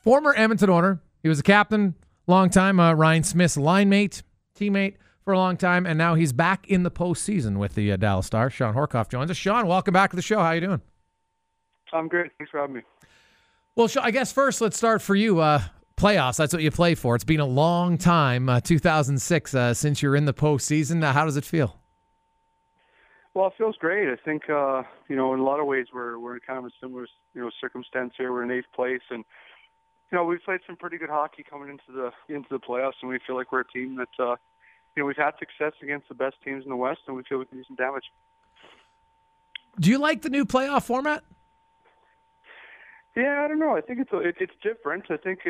Former Edmonton Oilers. He was a captain, long time, Ryan Smith's line mate, teammate for a long time, and now he's back in the postseason with the Dallas Stars. Shawn Horcoff joins us. Shawn, welcome back to the show. How you doing? I'm great. Thanks for having me. Well, I guess first let's start for you. Playoffs, that's what you play for. It's been a long time, 2006, since you're in the postseason. How does it feel? Well, it feels great. I think, in a lot of ways we're in kind of a similar, circumstance here. We're in 8th place, and we've played some pretty good hockey coming into the playoffs, and we feel like we're a team that, we've had success against the best teams in the West, and we feel we can do some damage. Do you like the new playoff format? Yeah, I don't know. I think it's different. I think,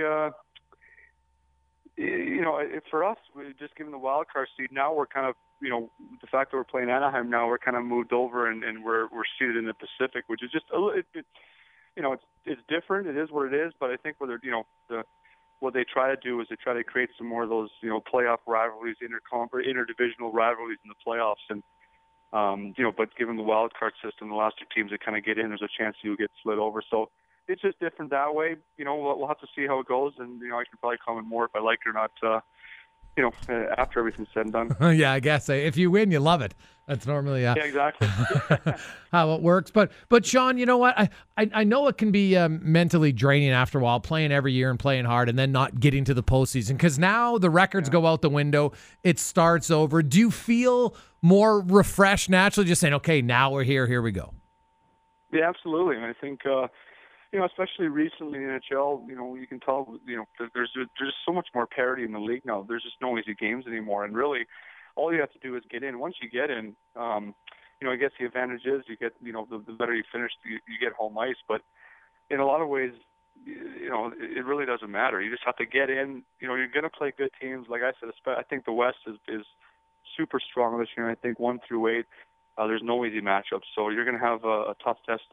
for us, just given the wild card seed, now we're kind of, the fact that we're playing Anaheim now, we're kind of moved over and we're seated in the Pacific, which is just a little. It's different. It is what it is. But I think what they try to do is they try to create some more of those, playoff rivalries, interdivisional rivalries in the playoffs, and but given the wild card system, the last two teams that kind of get in, there's a chance you get slid over. So it's just different that way. We'll have to see how it goes, and I can probably comment more if I like it or not. After everything's said and done. Yeah, I guess if you win, you love it. That's normally yeah, exactly how it works. But Shawn, you know what? I know it can be mentally draining after a while, playing every year and playing hard, and then not getting to the postseason because now the records go out the window. It starts over. Do you feel more refreshed naturally, just saying, okay, now we're here. Here we go. Yeah, absolutely. And I think. Especially recently in the NHL, you can tell, there's just so much more parity in the league now. There's just no easy games anymore. And really, all you have to do is get in. Once you get in, I guess the advantage is you get, the better you finish, you get home ice. But in a lot of ways, it really doesn't matter. You just have to get in. You're going to play good teams. Like I said, I think the West is super strong this year. I think 1 through 8, there's no easy matchups. So you're going to have a tough test,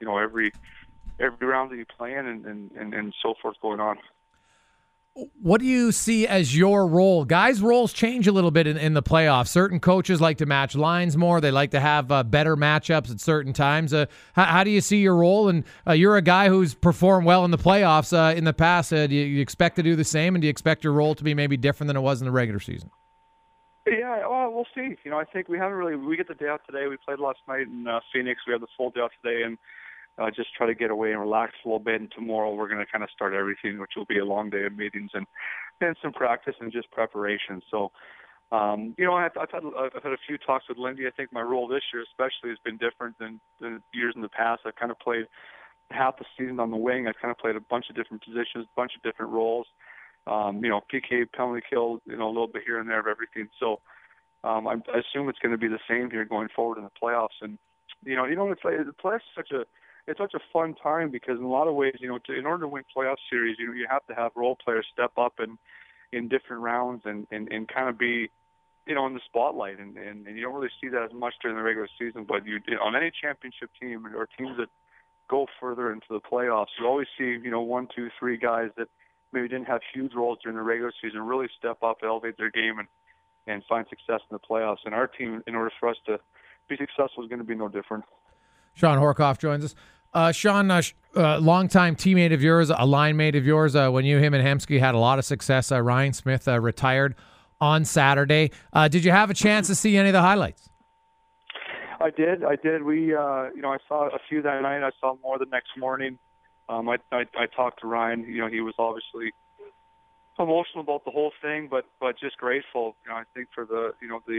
every round that you play in and so forth going on. What do you see as your role? Guys' roles change a little bit in the playoffs. Certain coaches like to match lines more. They like to have better matchups at certain times. How do you see your role? And you're a guy who's performed well in the playoffs in the past. Do you expect to do the same? And do you expect your role to be maybe different than it was in the regular season? Yeah, well, we'll see. I think we get the day out today. We played last night in Phoenix. We have the full day out today, and just try to get away and relax a little bit. And tomorrow we're going to kind of start everything, which will be a long day of meetings and some practice and just preparation. So, I've had a few talks with Lindy. I think my role this year especially has been different than years in the past. I've kind of played half the season on the wing. I've kind of played a bunch of different positions, a bunch of different roles. PK, penalty kill, a little bit here and there of everything. So I assume it's going to be the same here going forward in the playoffs. And the playoffs is such a fun time because in a lot of ways, in order to win playoff series, you have to have role players step up in different rounds and kind of be, in the spotlight. And you don't really see that as much during the regular season, but on any championship team or teams that go further into the playoffs, you always see, 1, 2, 3 guys that maybe didn't have huge roles during the regular season really step up, elevate their game and find success in the playoffs. And our team, in order for us to be successful, is going to be no different. Shawn Horcoff joins us. Shawn, longtime teammate of yours, a line mate of yours, when him and Hemsky had a lot of success. Ryan Smith retired on Saturday. Did you have a chance to see any of the highlights? I did. We, I saw a few that night. I saw more the next morning. I talked to Ryan. He was obviously emotional about the whole thing, but just grateful. I think for the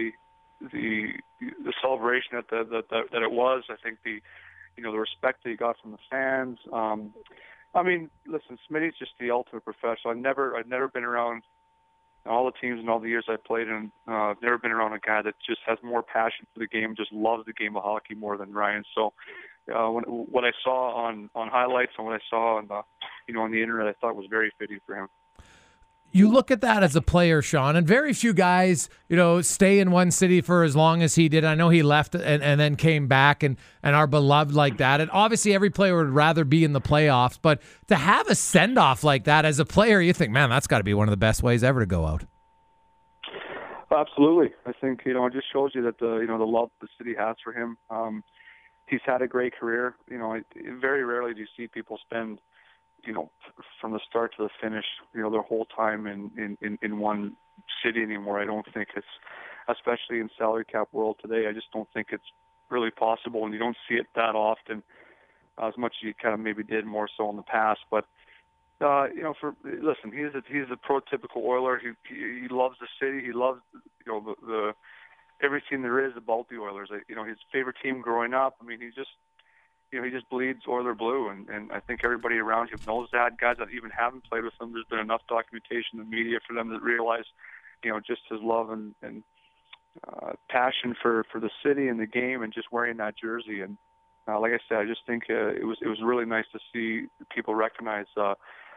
celebration that it was. I think the respect that he got from the fans. Listen, Smitty's just the ultimate professional. I've never been around all the teams and all the years I played in. I've never been around a guy that just has more passion for the game, just loves the game of hockey more than Ryan. So, what I saw on highlights and what I saw on the internet, I thought was very fitting for him. You look at that as a player, Shawn, and very few guys, stay in one city for as long as he did. I know he left and then came back and are beloved like that. And obviously every player would rather be in the playoffs, but to have a send-off like that as a player, you think, man, that's got to be one of the best ways ever to go out. Absolutely. I think, it just shows you that the love the city has for him. He's had a great career. Very rarely do you see people spend from the start to the finish, their whole time in one city anymore. I don't think it's, especially in salary cap world today, I just don't think it's really possible, and you don't see it that often, as much as you kind of maybe did more so in the past. But listen, he's a prototypical Oiler. He loves the city. He loves the everything there is about the Oilers. His favorite team growing up. I mean, he just bleeds Oiler blue, and I think everybody around him knows that. Guys that even haven't played with him, there's been enough documentation in the media for them to realize, just his love and passion for the city and the game, and just wearing that jersey. And like I said, I just think it was really nice to see people recognize that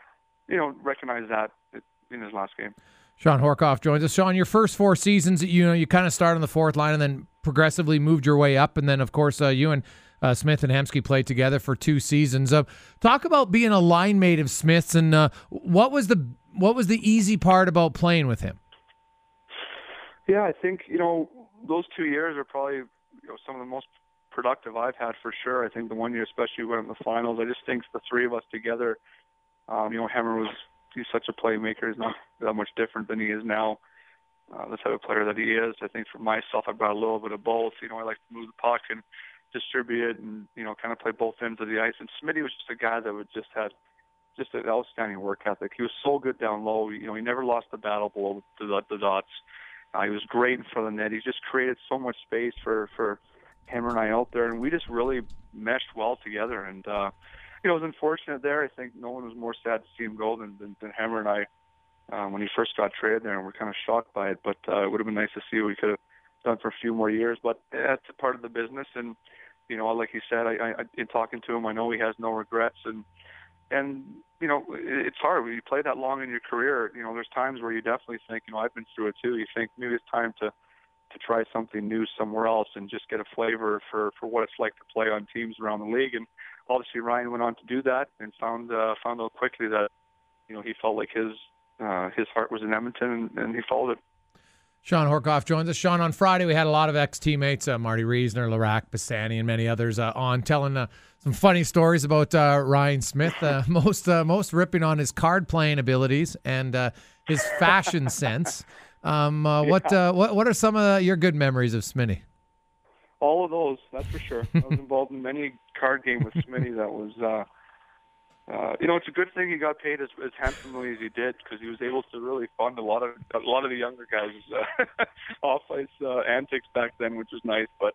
in his last game. Shawn Horcoff joins us. Shawn, your first 4 seasons, you kind of started on the fourth line and then progressively moved your way up, and then of course you and Smith and Hemsky played together for 2 seasons. Talk about being a line mate of Smith's, and what was the easy part about playing with him? Yeah, I think those 2 years are probably some of the most productive I've had for sure. I think the one year especially we went in the finals. I just think the three of us together. Hemmer he's such a playmaker. He's not that much different than he is now. The type of player that he is. I think for myself, I brought a little bit of both. I like to move the puck and distribute it, and kind of play both ends of the ice. And Smitty was just a guy that would just had just an outstanding work ethic. He was so good down low. He never lost the battle below the dots. He was great in front of the net. He just created so much space for Hemmer and I out there, and we just really meshed well together. And it was unfortunate there. I think no one was more sad to see him go than Hemmer and I when he first got traded there, and we're kind of shocked by it. But it would have been nice to see what we could have done for a few more years. But that's a part of the business, and like you said, I in talking to him, I know he has no regrets, and it's hard when you play that long in your career. There's times where you definitely think, I've been through it too. You think maybe it's time to try something new somewhere else and just get a flavor for what it's like to play on teams around the league. And obviously Ryan went on to do that and found out quickly that he felt like his heart was in Edmonton, and he followed it. Shawn Horcoff joins us. Shawn, on Friday we had a lot of ex-teammates, Marty Reisner, Larac, Bassani, and many others on, telling some funny stories about Ryan Smith, most ripping on his card-playing abilities and his fashion sense. What are some of your good memories of Smitty? All of those, that's for sure. I was involved in many card game with Smitty. That was, it's a good thing he got paid as handsomely as he did, because he was able to really fund a lot of the younger guys' off-ice antics back then, which was nice. But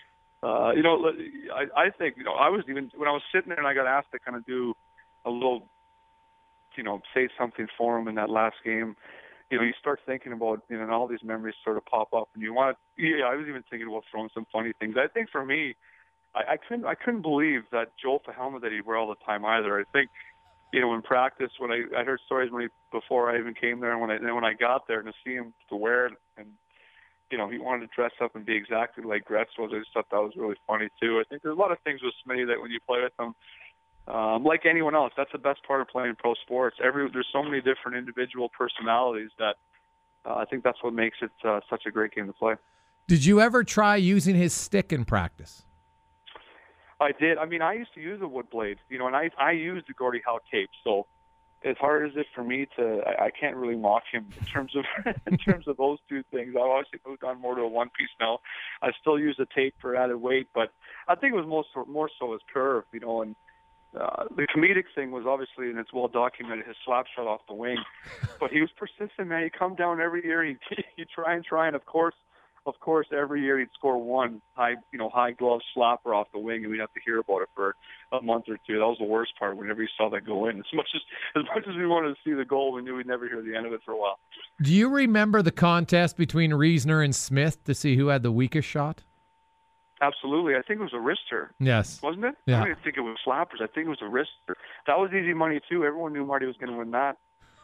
I think I was even when I was sitting there and I got asked to kind of do a little, say something for him in that last game. You start thinking about, and all these memories sort of pop up, and I was even thinking about throwing some funny things. I think for me, I couldn't believe that Joel the helmet that he'd wear all the time either. I think, in practice, when I heard stories before I even came there, and when I got there, and to see him to wear it, and he wanted to dress up and be exactly like Gretz was. I just thought that was really funny too. I think there's a lot of things with Smitty that when you play with him, like anyone else, that's the best part of playing pro sports. There's so many different individual personalities that I think that's what makes it such a great game to play. Did you ever try using his stick in practice? I did. I mean, I used to use a wood blade, and I used the Gordie Howe tape. So as hard as it for me I can't really mock him in terms of those two things. I've obviously moved on more to a one piece now. I still use the tape for added weight, but I think it was more so his curve, and the comedic thing was obviously, and it's well documented, his slap shot off the wing. But he was persistent, man. He'd come down every year. He'd try, and of course, every year he'd score one high glove slapper off the wing, and we'd have to hear about it for a month or two. That was the worst part. Whenever you saw that go in, as much as we wanted to see the goal, we knew we'd never hear the end of it for a while. Do you remember the contest between Reisner and Smith to see who had the weakest shot? Absolutely. I think it was a wrister. Yes. Wasn't it? Yeah. I didn't think it was slappers. I think it was a wrister. That was easy money, too. Everyone knew Marty was going to win that.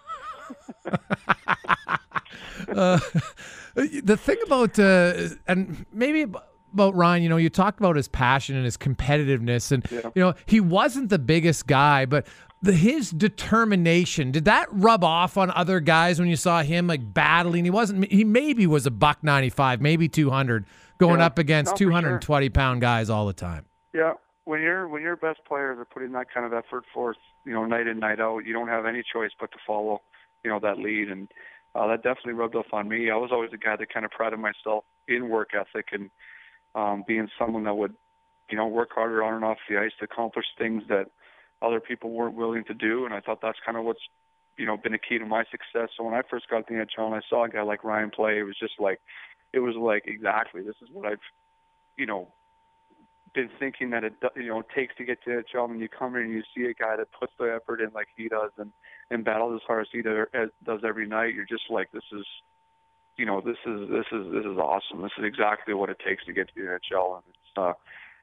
The thing about, and maybe about Ryan, you talked about his passion and his competitiveness, and, he wasn't the biggest guy, but his determination, did that rub off on other guys when you saw him battling? He maybe was a $195, maybe 200, going up against 220-pound guys all the time. Yeah, when your best players are putting that kind of effort forth, night in, night out. You don't have any choice but to follow, that lead. And that definitely rubbed off on me. I was always a guy that kind of prided myself in work ethic and being someone that would, work harder on and off the ice to accomplish things that other people weren't willing to do. And I thought that's kind of what's, been a key to my success. So when I first got to the NHL and I saw a guy like Ryan play, it was like, exactly, this is what I've, been thinking that it takes to get to the NHL. And you come in and you see a guy that puts the effort in like he does and battles as hard as he does every night. You're just like, this is awesome. This is exactly what it takes to get to the NHL. And it's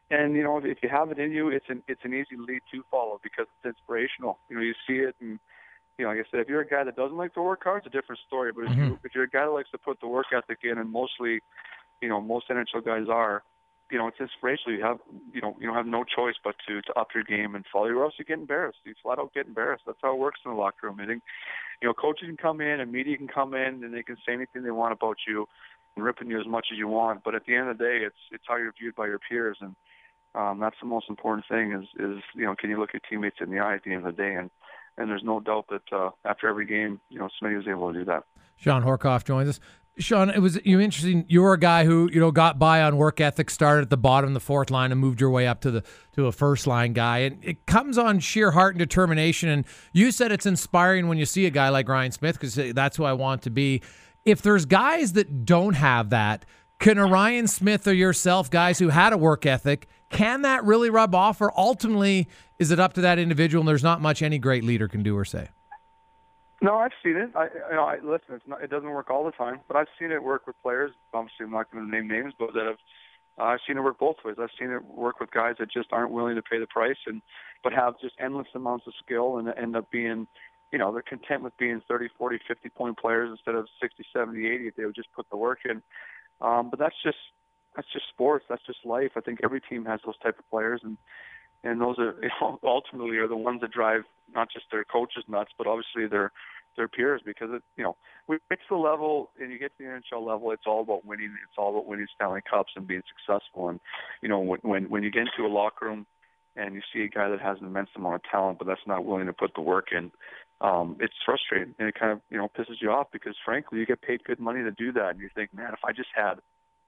if you have it in you, it's an easy lead to follow because it's inspirational. You see it, and like I said, if you're a guy that doesn't like to work hard, it's a different story. But if you're a guy that likes to put the work ethic in, and mostly, most NHL guys are, it's inspirational. You have no choice but to up your game and follow, or else you get embarrassed. You flat out get embarrassed. That's how it works in the locker room. I think, coaches can come in and media can come in and they can say anything they want about you and ripping you as much as you want. But at the end of the day, it's how you're viewed by your peers, and that's the most important thing. Is can you look your teammates in the eye at the end of the day? And there's no doubt that after every game, Smitty was able to do that. Shawn Horcoff joins us. Shawn, it was interesting. You were a guy who got by on work ethic, started at the bottom of the fourth line, and moved your way up to a first line guy. And it comes on sheer heart and determination. And you said it's inspiring when you see a guy like Ryan Smith, because that's who I want to be. If there's guys that don't have that, can a Ryan Smith or yourself, guys who had a work ethic, can that really rub off, or ultimately is it up to that individual and there's not much any great leader can do or say? No, I've seen it. Listen, it doesn't work all the time, but I've seen it work with players. Obviously, I'm not going to name names, but I've seen it work both ways. I've seen it work with guys that just aren't willing to pay the price, but have just endless amounts of skill and end up being, they're content with being 30, 40, 50-point players instead of 60, 70, 80 if they would just put the work in. But that's just sports. That's just life. I think every team has those type of players, and those are ultimately are the ones that drive not just their coaches nuts, but obviously their peers, because we get to the level and you get to the NHL level, it's all about winning. It's all about winning Stanley Cups and being successful. And when you get into a locker room and you see a guy that has an immense amount of talent, but that's not willing to put the work in, it's frustrating, and it kind of pisses you off, because frankly you get paid good money to do that, and you think, man, if I just had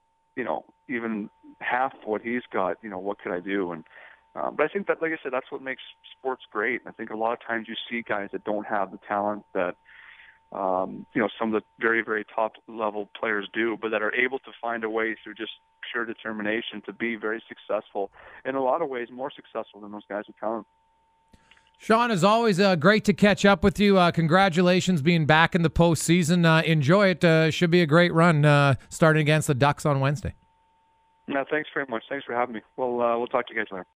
even half what he's got, what could I do? And but I think that, like I said, that's what makes sports great. I think a lot of times you see guys that don't have the talent that some of the very, very top level players do, but that are able to find a way through just pure determination to be very successful, in a lot of ways more successful than those guys with talent. Shawn, as always, great to catch up with you. Congratulations being back in the postseason. Enjoy it. Should be a great run starting against the Ducks on Wednesday. No, thanks very much. Thanks for having me. We'll talk to you guys later.